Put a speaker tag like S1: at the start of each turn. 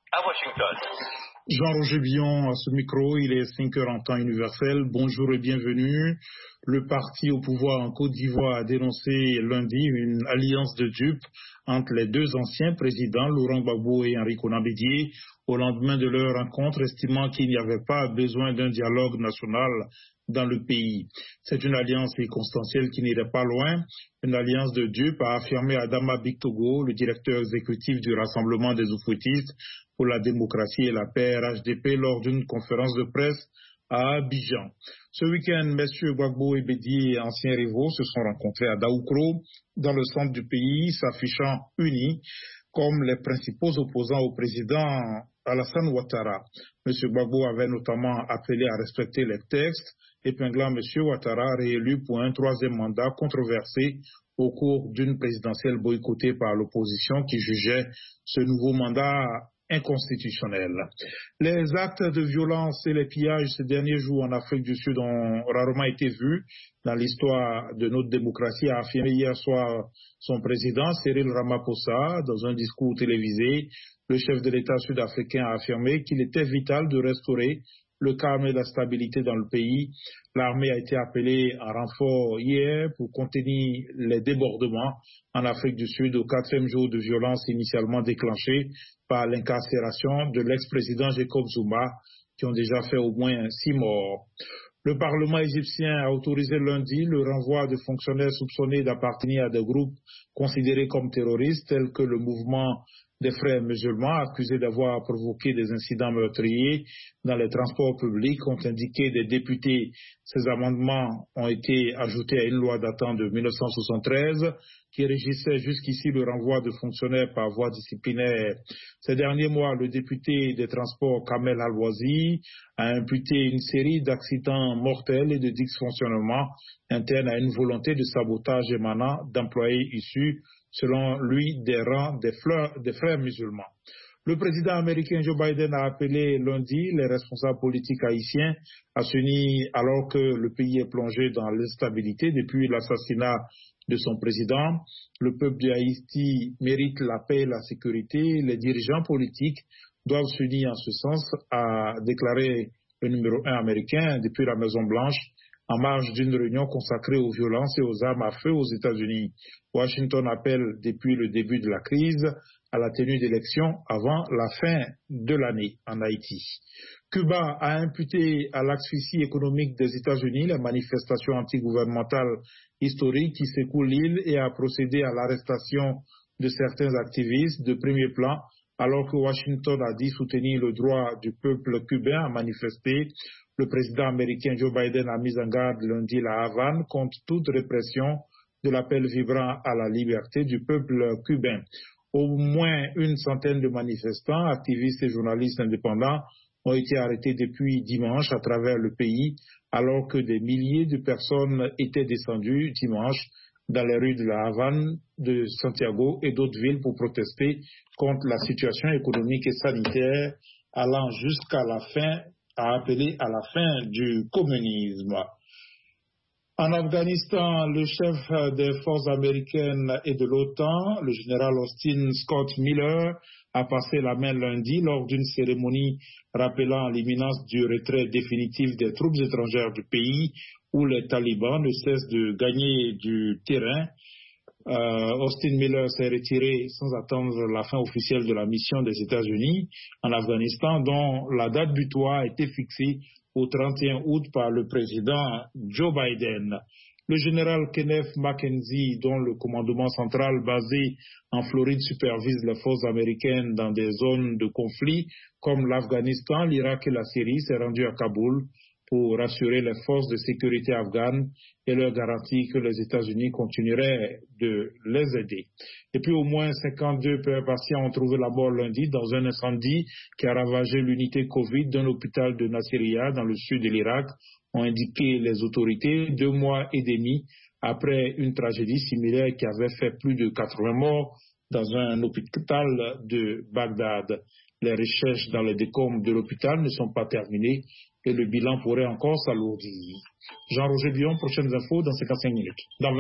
S1: à Washington.
S2: Jean-Roger Billon à ce micro, il est 5 heures en temps universel. Bonjour et bienvenue. Le parti au pouvoir en Côte d'Ivoire a dénoncé lundi une alliance de dupes entre les deux anciens présidents, Laurent Gbagbo et Henri Konan Bédié, au lendemain de leur rencontre, estimant qu'il n'y avait pas besoin d'un dialogue national dans le pays. C'est une alliance circonstancielle qui n'irait pas loin. Une alliance de dupes, a affirmé Adama Bictogo, le directeur exécutif du Rassemblement des Oufouettistes pour la démocratie et la paix, RHDP, lors d'une conférence de presse à Abidjan. Ce week-end, messieurs Gbagbo et Bédié, anciens rivaux, se sont rencontrés à Daoukro, dans le centre du pays, s'affichant unis comme les principaux opposants au président Alassane Ouattara. M. Gbagbo avait notamment appelé à respecter les textes, épinglant M. Ouattara réélu pour un troisième mandat controversé au cours d'une présidentielle boycottée par l'opposition qui jugeait ce nouveau mandat inconstitutionnel. Les actes de violence et les pillages ces derniers jours en Afrique du Sud ont rarement été vus dans l'histoire de notre démocratie, a affirmé hier soir son président Cyril Ramaphosa dans un discours télévisé. Le chef de l'État sud-africain a affirmé qu'il était vital de restaurer le calme et la stabilité dans le pays. L'armée a été appelée en renfort hier pour contenir les débordements en Afrique du Sud au 4e jour de violence initialement déclenchée par l'incarcération de l'ex-président Jacob Zuma, qui ont déjà fait au moins 6 morts. Le Parlement égyptien a autorisé lundi le renvoi de fonctionnaires soupçonnés d'appartenir à des groupes considérés comme terroristes, tels que le mouvement des frères musulmans, accusés d'avoir provoqué des incidents meurtriers dans les transports publics, ont indiqué des députés. Ces amendements ont été ajoutés à une loi datant de 1973 qui régissait jusqu'ici le renvoi de fonctionnaires par voie disciplinaire. Ces derniers mois, le député des transports Kamel Al-Wazi a imputé une série d'accidents mortels et de dysfonctionnements internes à une volonté de sabotage émanant d'employés issus, selon lui, des rangs des frères musulmans. Le président américain Joe Biden a appelé lundi les responsables politiques haïtiens à s'unir alors que le pays est plongé dans l'instabilité depuis l'assassinat de son président. Le peuple de Haïti mérite la paix et la sécurité. Les dirigeants politiques doivent s'unir en ce sens, a déclaré le numéro 1 américain depuis la Maison-Blanche en marge d'une réunion consacrée aux violences et aux armes à feu aux États-Unis. Washington appelle depuis le début de la crise à la tenue d'élections avant la fin de l'année en Haïti. Cuba a imputé à l'asphyxie économique des États-Unis les manifestations antigouvernementales historiques qui secouent l'île et a procédé à l'arrestation de certains activistes de premier plan, alors que Washington a dit soutenir le droit du peuple cubain à manifester. Le président américain Joe Biden a mis en garde lundi la Havane contre toute répression de l'appel vibrant à la liberté du peuple cubain. Au moins une centaine de manifestants, activistes et journalistes indépendants ont été arrêtés depuis dimanche à travers le pays, alors que des milliers de personnes étaient descendues dimanche dans les rues de la Havane, de Santiago et d'autres villes pour protester contre la situation économique et sanitaire allant jusqu'à la fin, a appelé à la fin du communisme. En Afghanistan, le chef des forces américaines et de l'OTAN, le général Austin Scott Miller, a passé la main lundi lors d'une cérémonie rappelant l'imminence du retrait définitif des troupes étrangères du pays où les talibans ne cessent de gagner du terrain. Austin Miller s'est retiré sans attendre la fin officielle de la mission des États-Unis en Afghanistan, dont la date butoir a été fixée au 31 août par le président Joe Biden. Le général Kenneth McKenzie, dont le commandement central basé en Floride supervise les forces américaines dans des zones de conflit comme l'Afghanistan, l'Irak et la Syrie, s'est rendu à Kaboul pour rassurer les forces de sécurité afghanes et leur garantir que les États-Unis continueraient de les aider. Et puis au moins 52 patients ont trouvé la mort lundi dans un incendie qui a ravagé l'unité Covid d'un hôpital de Nasiriyah dans le sud de l'Irak, ont indiqué les autorités 2 mois et demi après une tragédie similaire qui avait fait plus de 80 morts dans un hôpital de Bagdad. Les recherches dans les décombres de l'hôpital ne sont pas terminées et le bilan pourrait encore s'alourdir. Jean-Roger Billon, prochaines infos dans 55 minutes.